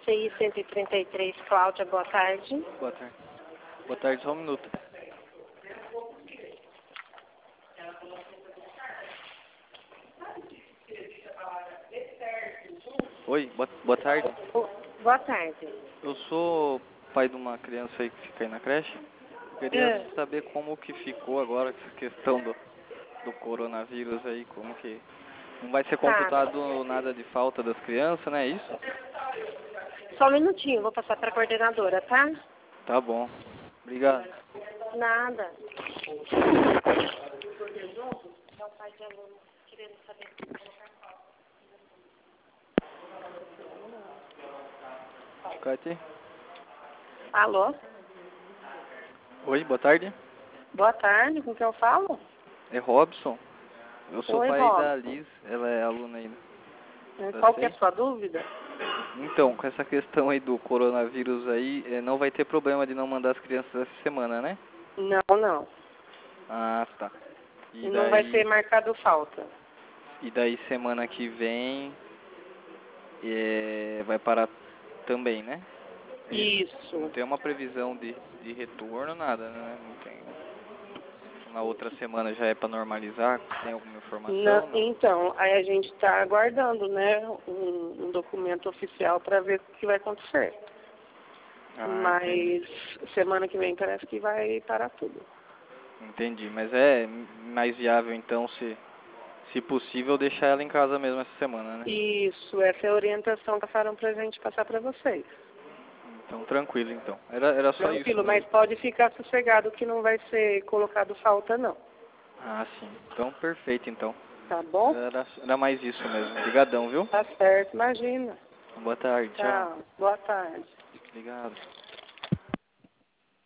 CI 133, Cláudia, boa tarde. Boa tarde. Boa tarde, só um minuto. Oi, boa tarde. Boa tarde. Eu sou pai de uma criança aí que fica aí na creche. Queria saber como que ficou agora essa questão do coronavírus aí, como que não vai ser computado nada de falta das crianças, né? É isso? Só um minutinho, vou passar para a coordenadora, tá? Tá bom. Obrigado. Nada. É o pai de aluno querendo saber se colocar falta. Cate? Alô? Oi, boa tarde. Boa tarde, com quem eu falo? É Robson. Eu sou Oi, pai Robson. da Liz, ela é aluna ainda. Qual que é a sua dúvida? Então, com essa questão aí do coronavírus aí, não vai ter problema de não mandar as crianças essa semana, né? Não, não. Ah, tá. E não vai ser marcado falta. E daí semana que vem vai parar também, né? Isso. Não tem uma previsão de retorno, nada, né? Não tem. Na outra semana já é para normalizar? Tem alguma informação? Não. Então, aí a gente está aguardando, né, um documento oficial para ver o que vai acontecer. Mas Entendi. semana que vem parece que vai parar tudo. Entendi, mas é mais viável então, se possível, deixar ela em casa mesmo essa semana, né? Isso, essa é a orientação que passaram para a gente passar para vocês. Então, tranquilo então. Era só isso. Tranquilo, mas pode ficar sossegado que não vai ser colocado falta, não. Ah, sim. Então, perfeito então. Tá bom? Era mais isso mesmo. Obrigadão, viu? Tá certo, imagina. Boa tarde, tchau. Tchau, boa tarde. Obrigado.